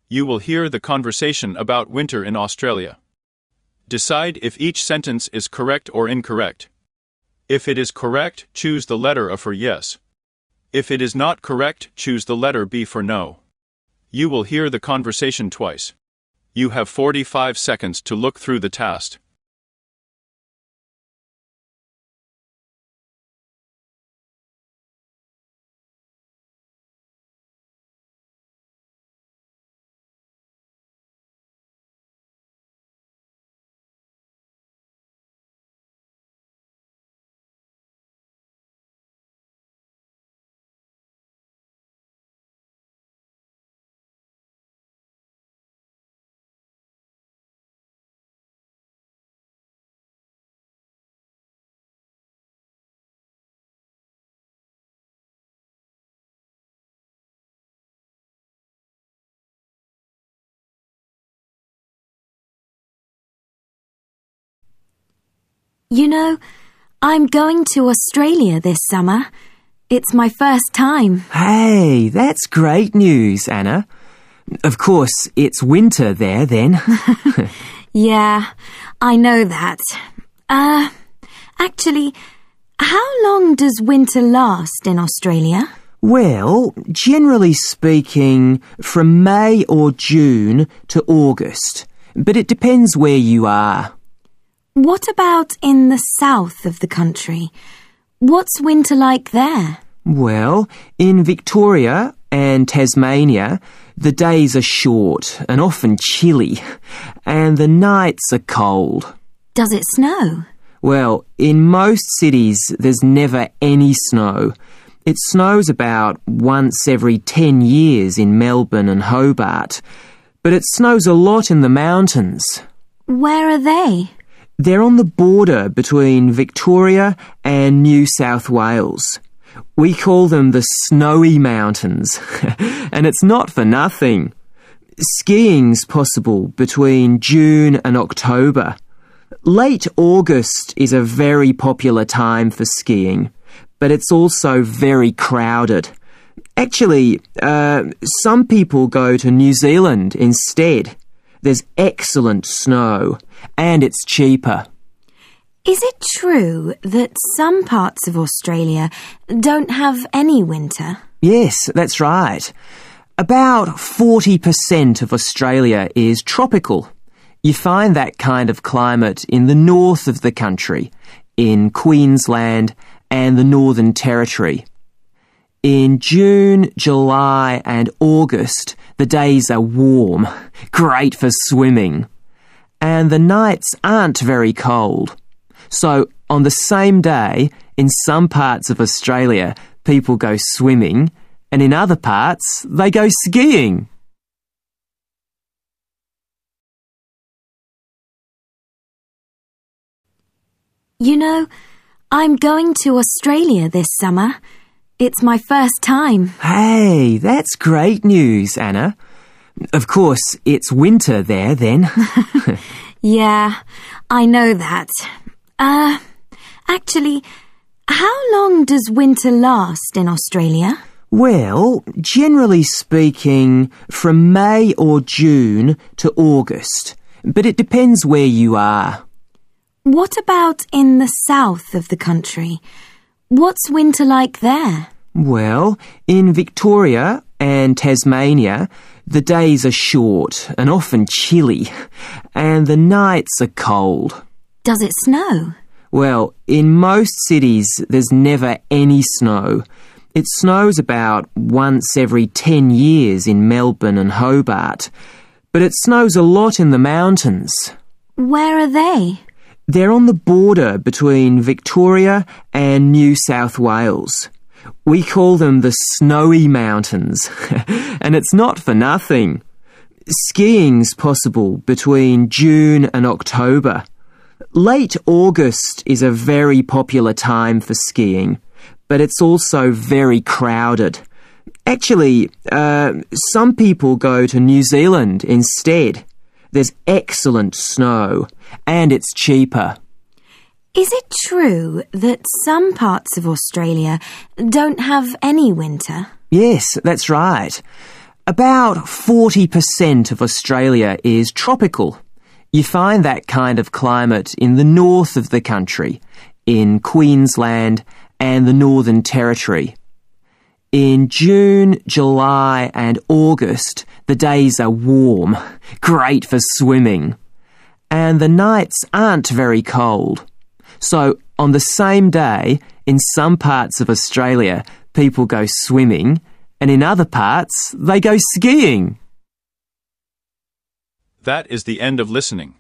You will hear the conversation about winter in Australia. Decide if each sentence is correct or incorrect. If it is correct, choose the letter A for yes. If it is not correct, choose the letter B for no. You will hear the conversation twice. You have 45 seconds to look through the task. You know, I'm going to Australia this summer. It's my first time. Hey, that's great news, Anna. Of course, it's winter there then. Yeah, I know that. Actually, how long does winter last in Australia? Well, generally speaking, from May or June to August. But it depends where you are. What about in the south of the country? What's winter like there? Well, in Victoria and Tasmania, the days are short and often chilly, and the nights are cold. Does it snow? Well, in most cities, there's never any snow. It snows about once every 10 years in Melbourne and Hobart, but it snows a lot in the mountains. Where are they? They're on the border between Victoria and New South Wales. We call them the Snowy Mountains, and it's not for nothing. Skiing's possible between June and October. Late August is a very popular time for skiing, but it's also very crowded. Actually, some people go to New Zealand instead. There's excellent snow, and it's cheaper. Is it true that some parts of Australia don't have any winter? Yes, that's right. About 40% of Australia is tropical. You find that kind of climate in the north of the country, in Queensland and the Northern Territory. In June, July and August, the days are warm, great for swimming, and the nights aren't very cold. So on the same day, in some parts of Australia, people go swimming, and in other parts, they go skiing. You know, I'm going to Australia this summer. It's my first time. Hey, that's great news, Anna. Of course, it's winter there then. Yeah, I know that. Actually, how long does winter last in Australia? Well, generally speaking, from May or June to August. But it depends where you are. What about in the south of the country? What's winter like there? Well, in Victoria and Tasmania, the days are short and often chilly, and the nights are cold. Does it snow? Well, in most cities, there's never any snow. It snows about once every 10 years in Melbourne and Hobart, but it snows a lot in the mountains. Where are they? They're on the border between Victoria and New South Wales. We call them the Snowy Mountains, and it's not for nothing. Skiing's possible between June and October. Late August is a very popular time for skiing, but it's also very crowded. Actually, some people go to New Zealand instead. There's excellent snow, and it's cheaper. Is it true that some parts of Australia don't have any winter? Yes, that's right. About 40% of Australia is tropical. You find that kind of climate in the north of the country, in Queensland and the Northern Territory. In June, July and August, the days are warm, great for swimming, and the nights aren't very cold. So on the same day, in some parts of Australia, people go swimming, and in other parts, they go skiing. That is the end of listening.